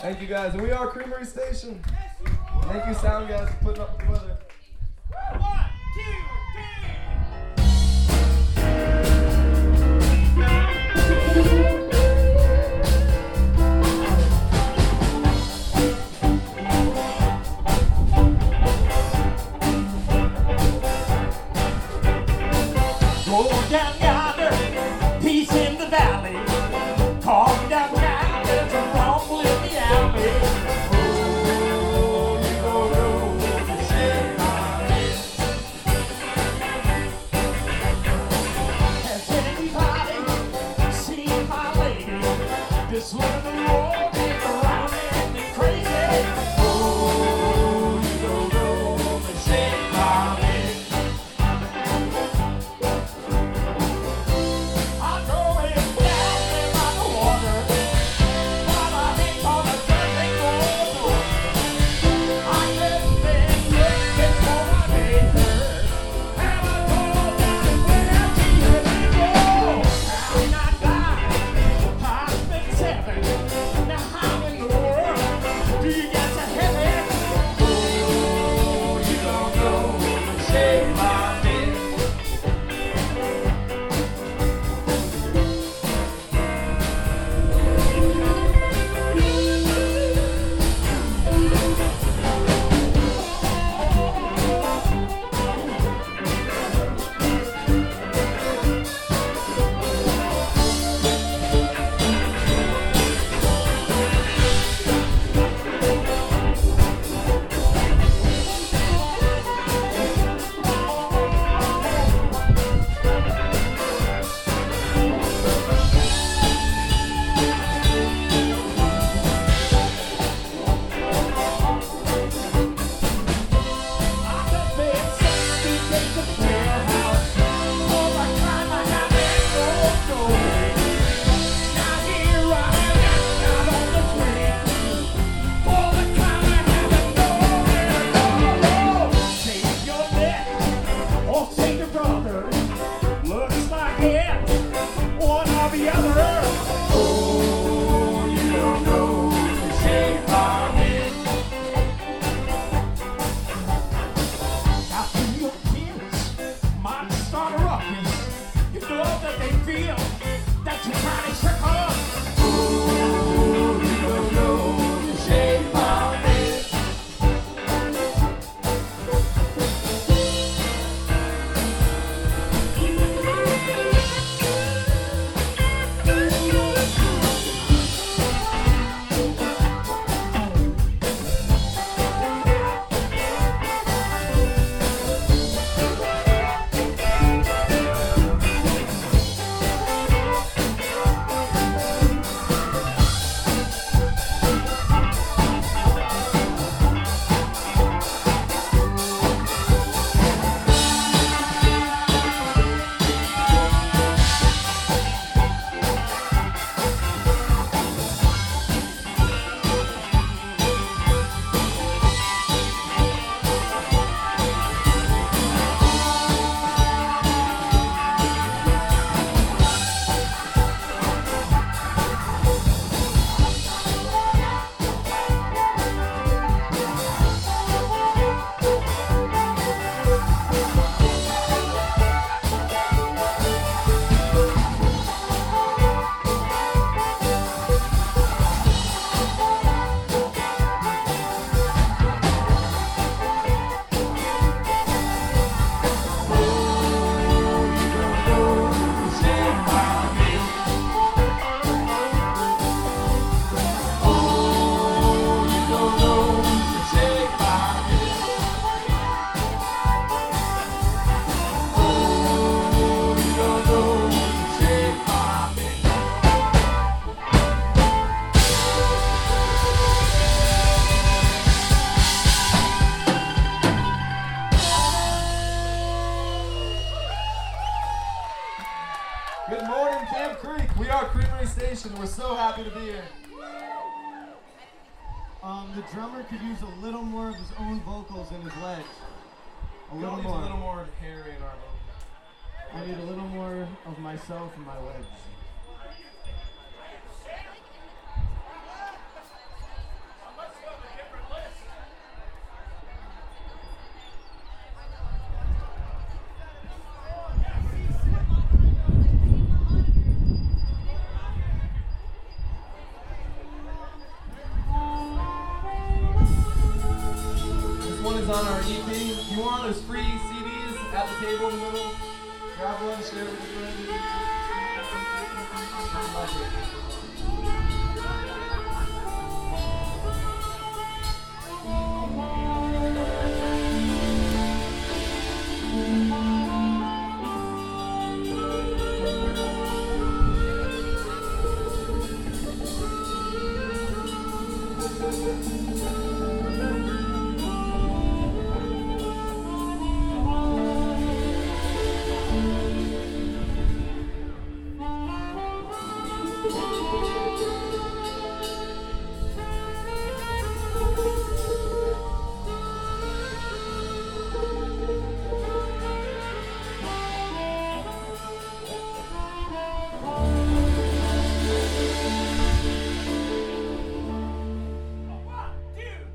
Thank you guys. And we are Creamery Station. Thank you, sound guys, for putting up with the weather. 1, 2, 3. Go down yonder, peace in the valley. Calm down now, there's a rumble in the alley. Oh, you don't know the shame I'm in. Has anybody seen my lady? This little road is around me crazy. Oh, you don't know the shame I'm in. Good morning, Camp Creek. We are Creamery Station. We're so happy to be here. The drummer could use a little more of his own vocals in his legs. A little more. A little more hairy in our vocals. I need a little more of myself in my legs. on our EP. If you want, there's free CDs at the table in the middle. Grab one, share it with your friends. One, two.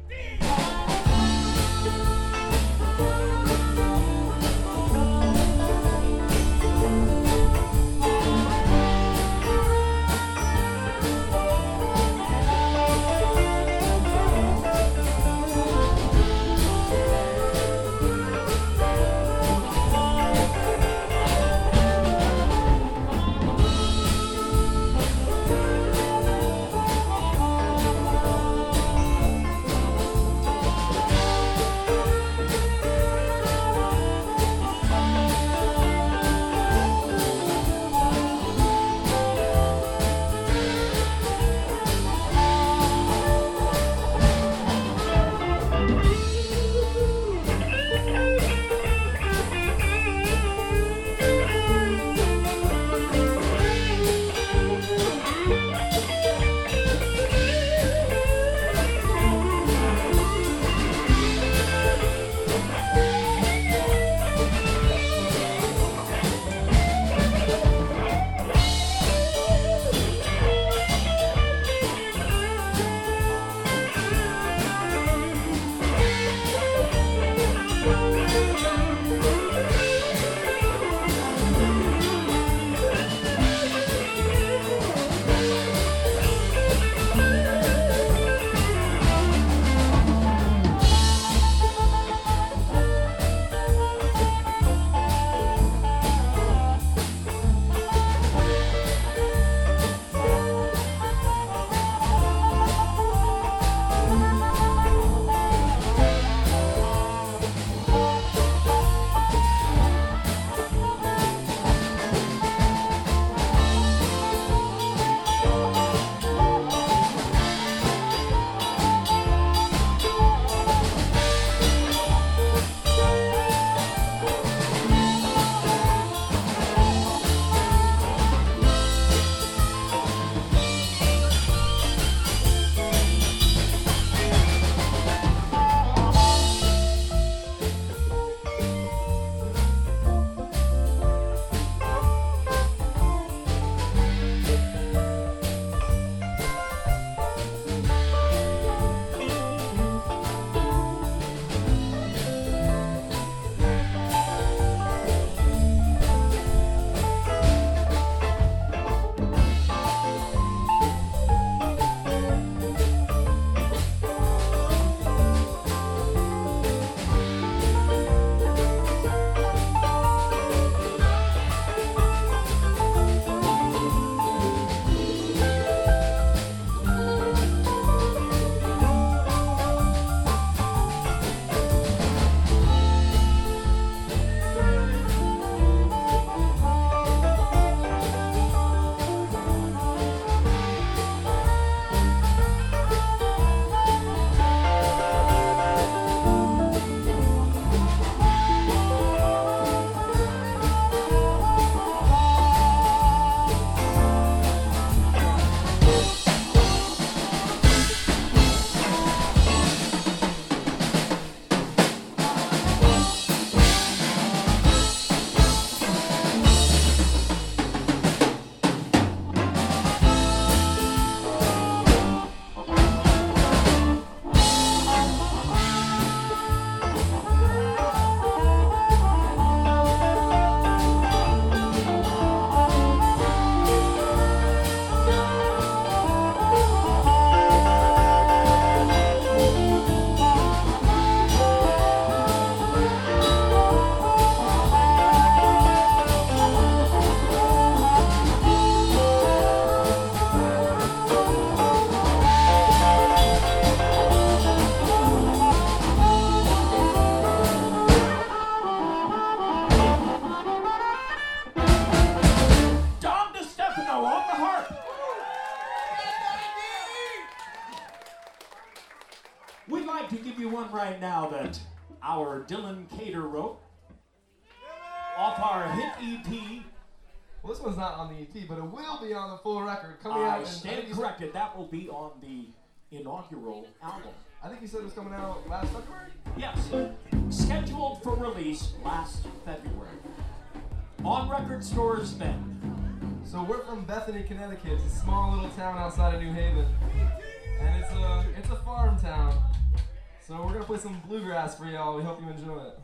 We'd like to give you one right now that our Dylan Cater wrote off our hit EP. Well, this one's not on the EP, but it will be on the full record coming out. I stand corrected. That will be on the inaugural album. I think you said it was coming out last February? Yes, scheduled for release last February. On record stores then. So we're from Bethany, Connecticut. It's a small little town outside of New Haven. And it's a farm town. So we're gonna play some bluegrass for y'all. We hope you enjoy it.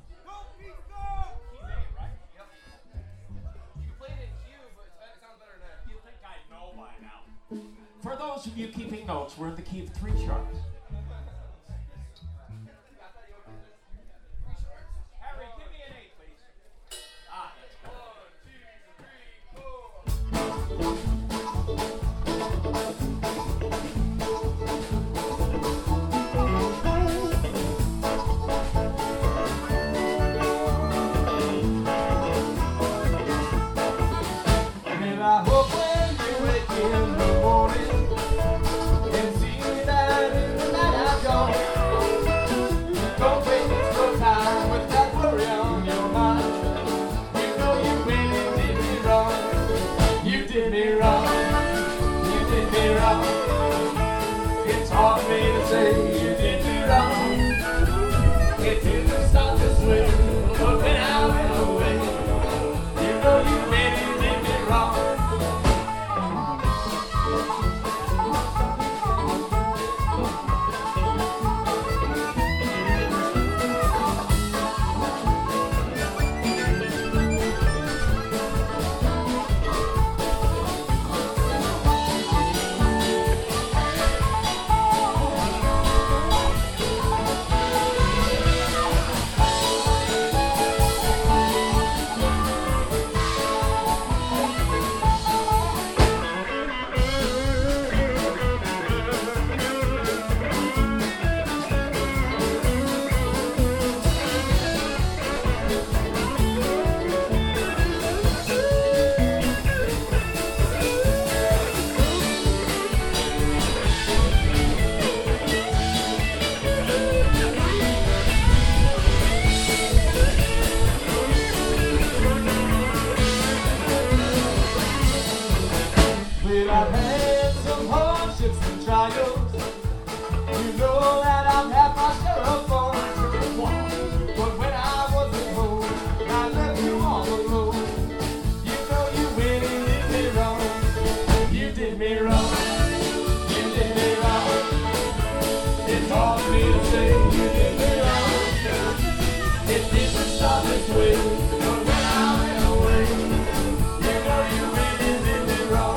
For those of you keeping notes, we're in the key of 3 sharps. Harry, give me an 8, please. Ah, that's good. 1, 2, 3, 4. And I hope when you wake in the morning and see that in the night I've gone, don't waste no time with that worry on your mind. You know you really did me wrong. You did me wrong. You did me wrong. It's hard for me to say you did me wrong. It didn't start this way, but when I went away, you know you really did me wrong. But I've had some hardships and trials. You know that I've had my share of fun. But when I wasn't home, I left you all alone. You know you really did me wrong. You did me wrong. You did me wrong. It's hard for me to say you did me wrong. It didn't start this way, but when I went away, you know you really did me wrong.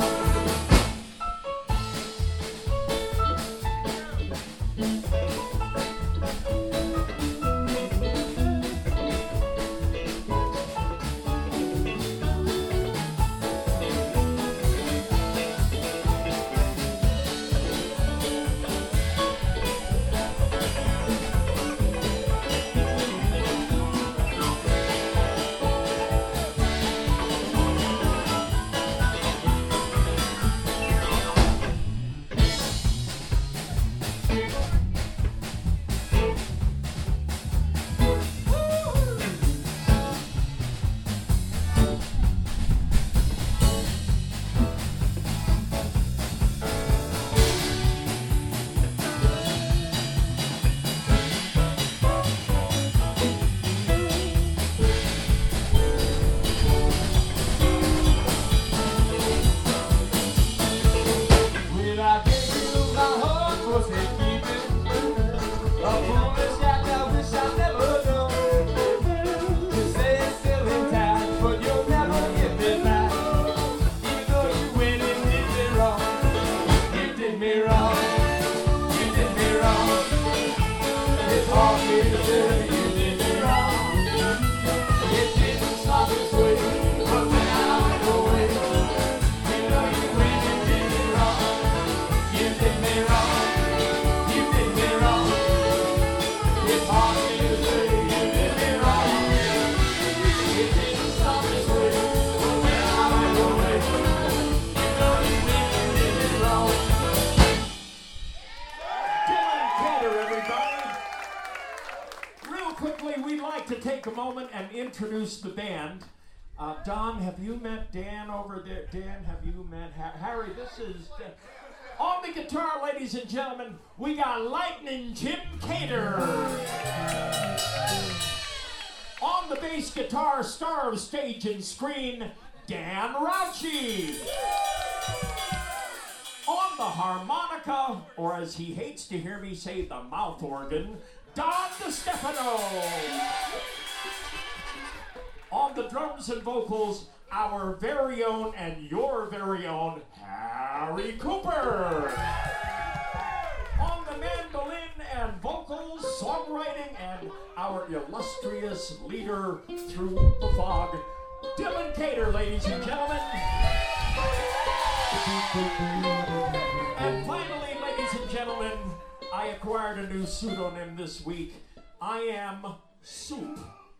quickly, we'd like to take a moment and introduce the band. Don, have you met Dan over there? Dan, have you met Harry? This is... on the guitar, ladies and gentlemen, we got Lightning Jim Cater. On the bass guitar, star of stage and screen, Dan Rauchi. On the harmonica, or as he hates to hear me say, the mouth organ, Don DeStefano. On the drums and vocals, our very own and your very own Harry Cooper. On the mandolin and vocals, songwriting, and our illustrious leader through the fog, Dylan Cater, ladies and gentlemen. And finally, ladies and gentlemen, I acquired a new pseudonym this week. I am Soup.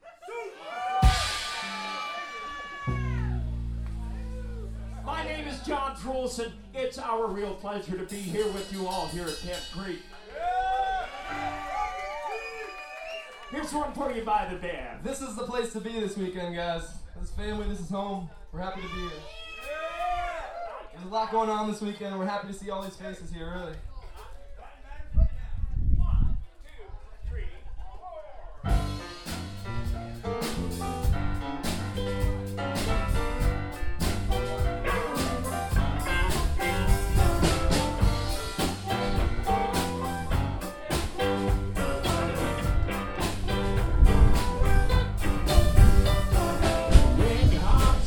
My name is John Trulson. It's our real pleasure to be here with you all here at Camp Creek. Here's one for you by the band. This is the place to be this weekend, guys. This family, this is home. We're happy to be here. There's a lot going on this weekend. We're happy to see all these faces here, really. 1, 2, 3, 4.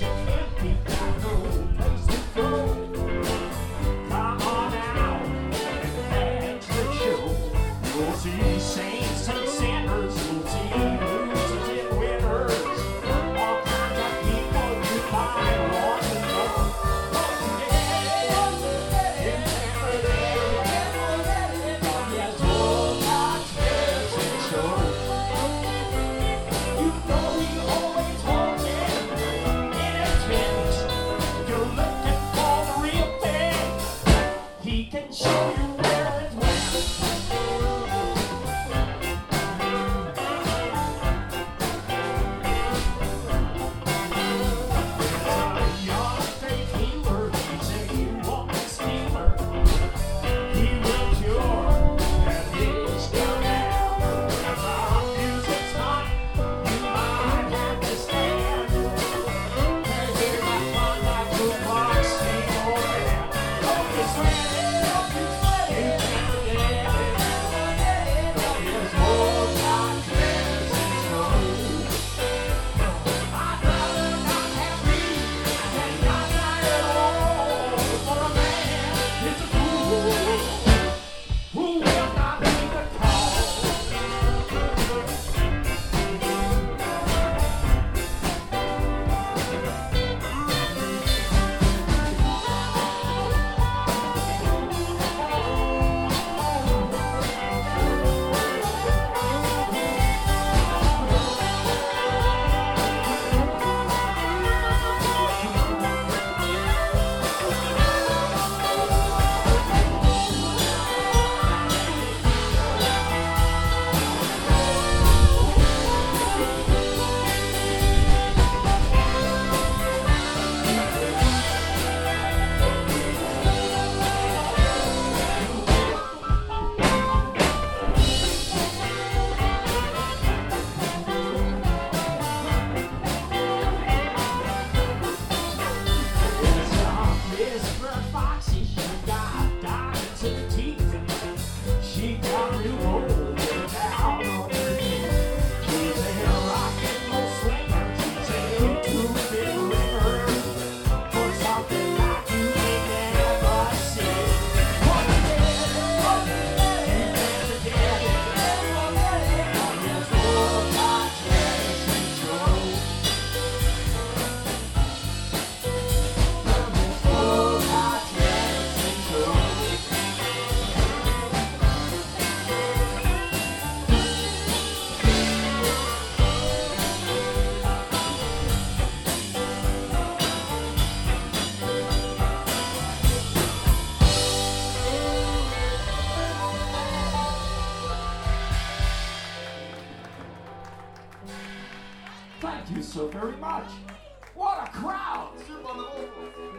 Come on out. Thank you so very much. What a crowd! Soup on the vocals.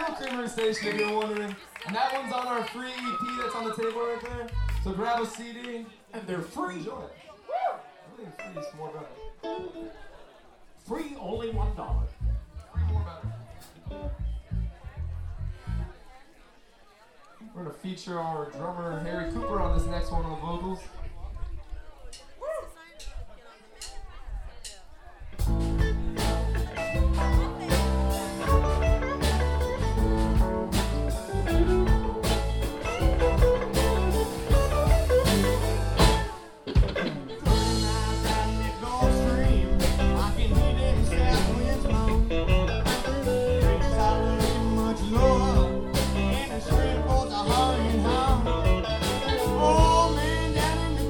Steel Creamery Station, if you're wondering. And that one's on our free EP that's on the table right there. So grab a CD. And they're free. Enjoy it. I think free is more better. Free, only $1. Free more better. We're gonna feature our drummer Harry Cooper on this next one on the vocals. Oh man, down in the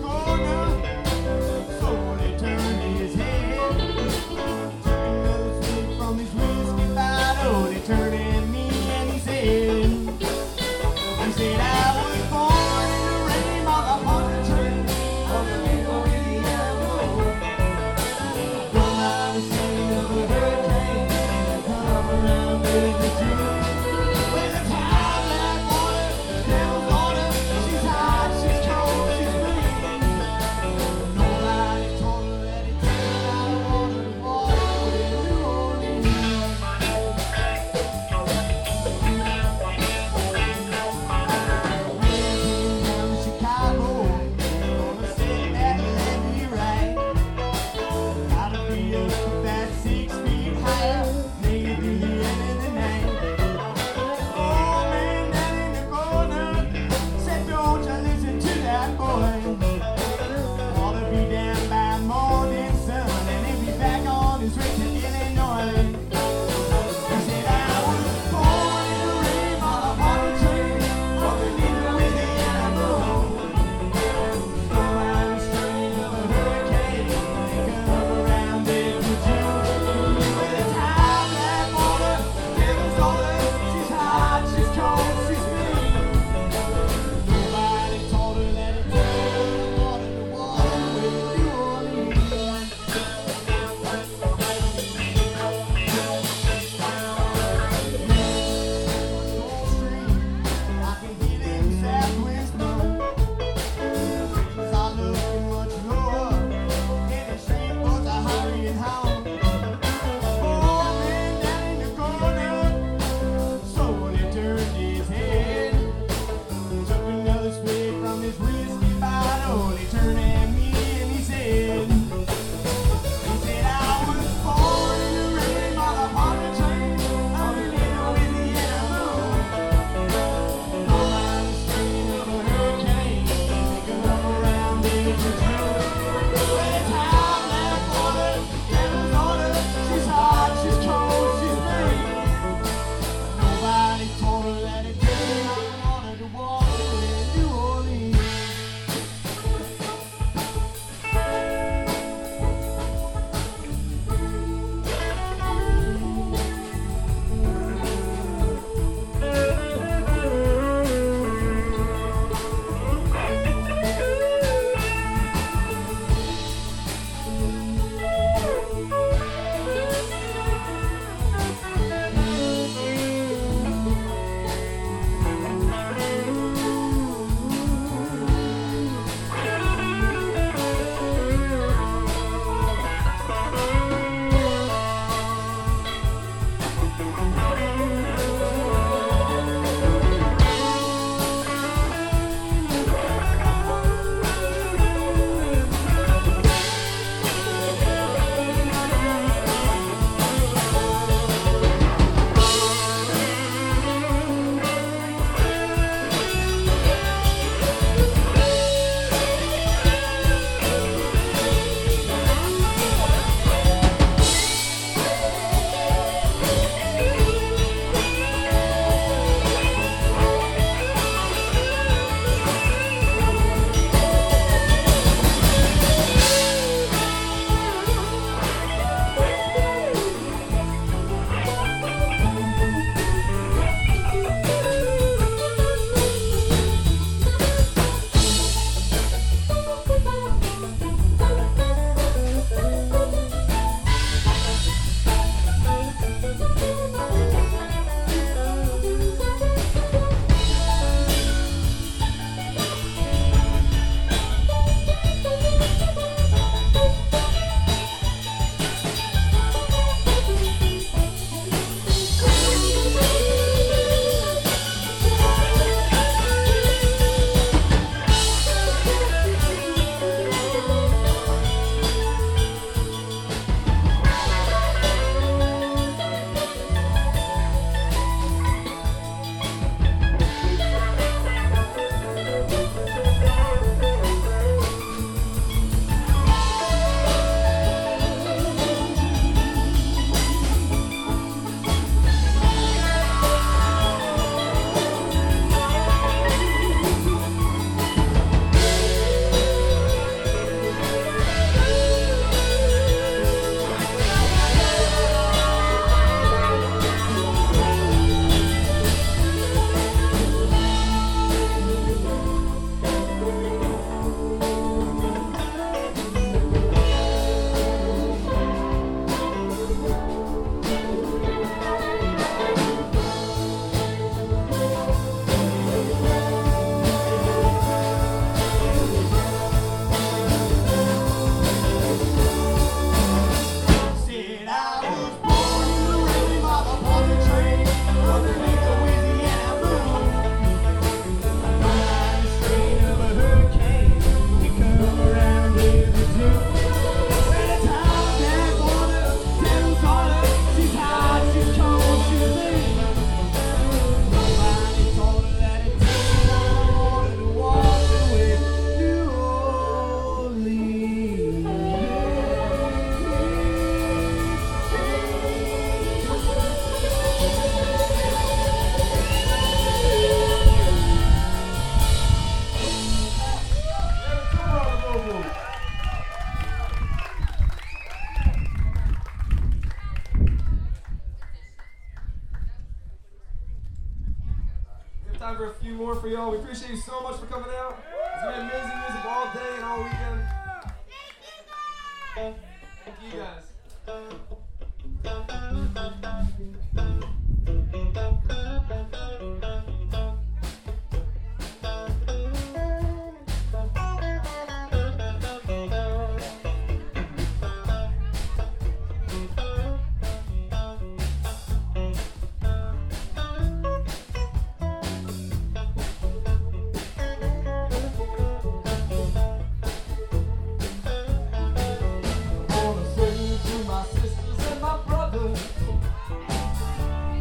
time for a few more for y'all. We appreciate you so much for coming out. It's been amazing music all day and all weekend. Thank you guys. I wanna say to my sisters and my brothers,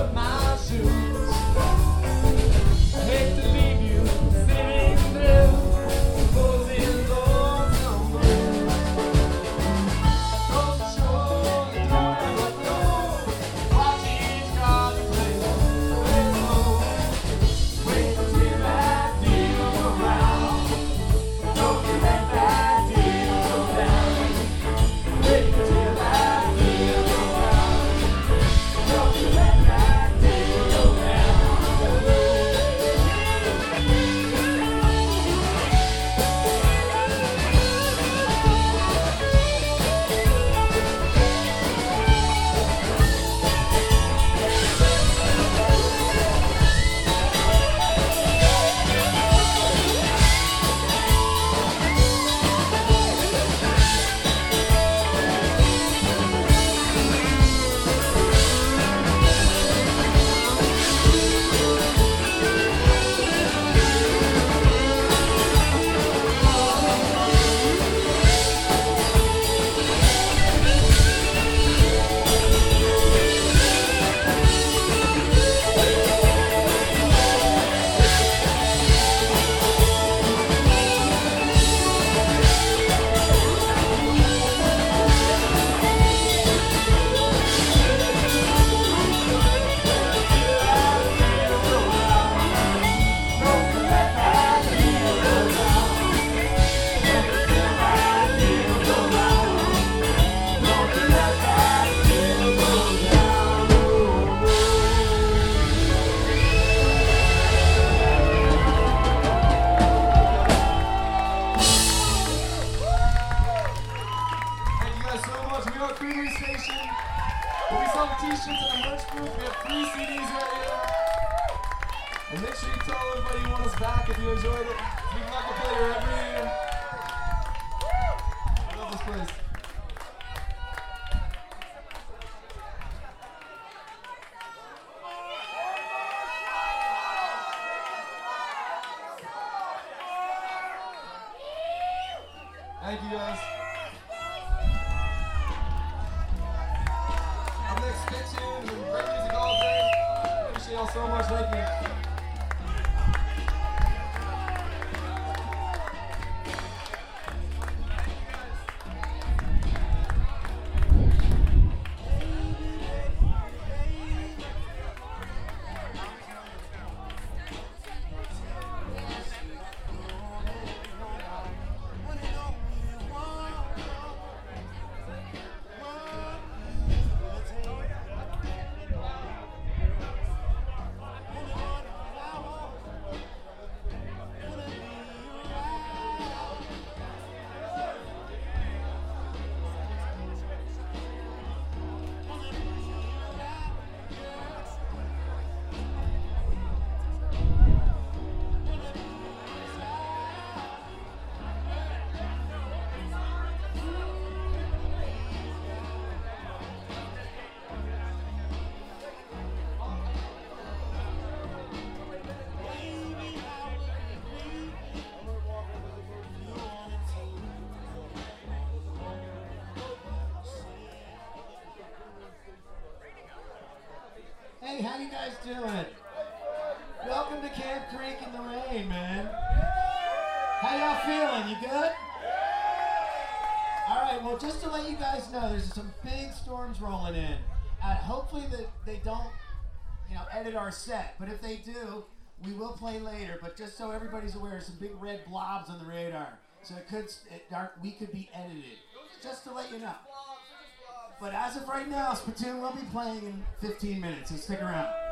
up my shoes. I hate to leave you sitting through closing doors on the blues. Close the shore, you don't ever know. Watch each car you play slow. Wait until that deal go round. Don't you let that deal go down. Wait until that deal go round. Don't you let that deal go down. Thank you guys so much. We are Creamery Station. We sell t-shirts and a merch group. We have 3 CDs right here. And make sure you tell everybody you want us back if you enjoyed it. We can have to play here every year. I love this place. Thank you guys. Up next, Spit Tunes and great music all day. Appreciate y'all so much. Thank you. Hey, how you guys doing? Welcome to Camp Creek in the rain, man. How y'all feeling? You good? All right, well, just to let you guys know, there's some big storms rolling in. Hopefully that they don't, edit our set. But if they do, we will play later. But just so everybody's aware, some big red blobs on the radar. So we could be edited. Just to let you know. But as of right now, Spittoon will be playing in 15 minutes, so stick around.